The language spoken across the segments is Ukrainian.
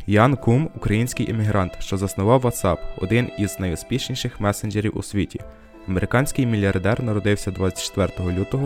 Ян Кум – український іммігрант, що заснував WhatsApp – один із найуспішніших месенджерів у світі. Американський мільярдер народився 24 лютого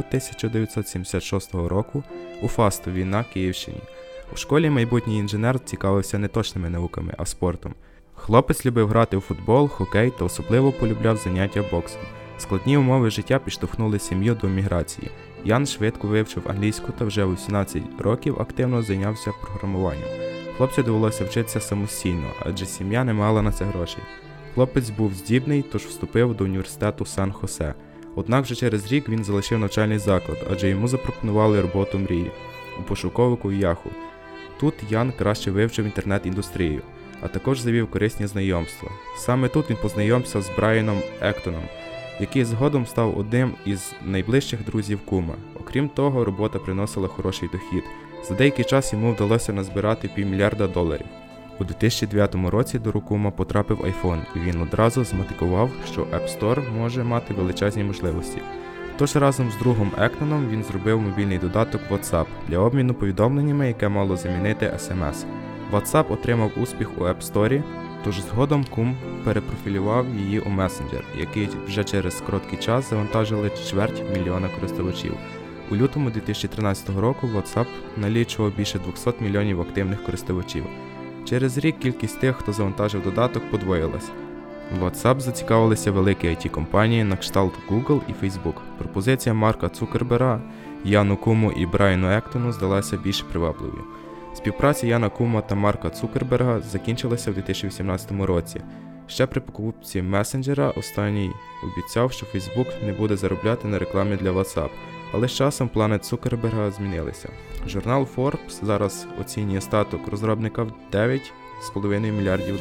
1976 року у Фастові на Київщині. У школі майбутній інженер цікавився не точними науками, а спортом. Хлопець любив грати у футбол, хокей та особливо полюбляв заняття боксом. Складні умови життя підштовхнули сім'ю до міграції. Ян швидко вивчив англійську та вже у 17 років активно зайнявся програмуванням. Хлопцю довелося вчитися самостійно, адже сім'я не мала на це грошей. Хлопець був здібний, тож вступив до університету Сан-Хосе. Однак вже через рік він залишив навчальний заклад, адже йому запропонували роботу мрії у пошуковику Yahoo. Тут Ян краще вивчив інтернет-індустрію, а також завів корисні знайомства. Саме тут він познайомився з Брайаном Ектоном, який згодом став одним із найближчих друзів Кума. Окрім того, робота приносила хороший дохід. За деякий час йому вдалося назбирати $500 мільйона. У 2009 році до рук Кума потрапив iPhone, і він одразу змотивував, що App Store може мати величезні можливості. Тож разом з другом Ектоном він зробив мобільний додаток WhatsApp для обміну повідомленнями, яке мало замінити SMS. WhatsApp отримав успіх у App Store, тож згодом Кум перепрофілював її у месенджер, який вже через короткий час завантажили 250 000 користувачів. У лютому 2013 року WhatsApp налічував більше 200 мільйонів активних користувачів. Через рік кількість тих, хто завантажив додаток, подвоїлась. WhatsApp зацікавилися великі IT-компанії на кшталт Google і Facebook. Пропозиція Марка Цукерберга, Яну Куму і Брайану Ектону здалася більш привабливою. Співпраця Яна Кума та Марка Цукерберга закінчилася в 2018 році. Ще при покупці месенджера останній обіцяв, що Facebook не буде заробляти на рекламі для WhatsApp. Але з часом плани Цукерберга змінилися. Журнал Forbes зараз оцінює статок розробника в $9,5 мільярдів.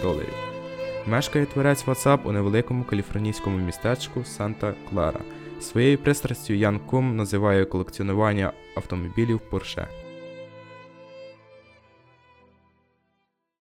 Мешкає творець WhatsApp у невеликому каліфорнійському містечку Санта-Клара. Своєю пристрастю Ян Кум називає колекціонування автомобілів Porsche.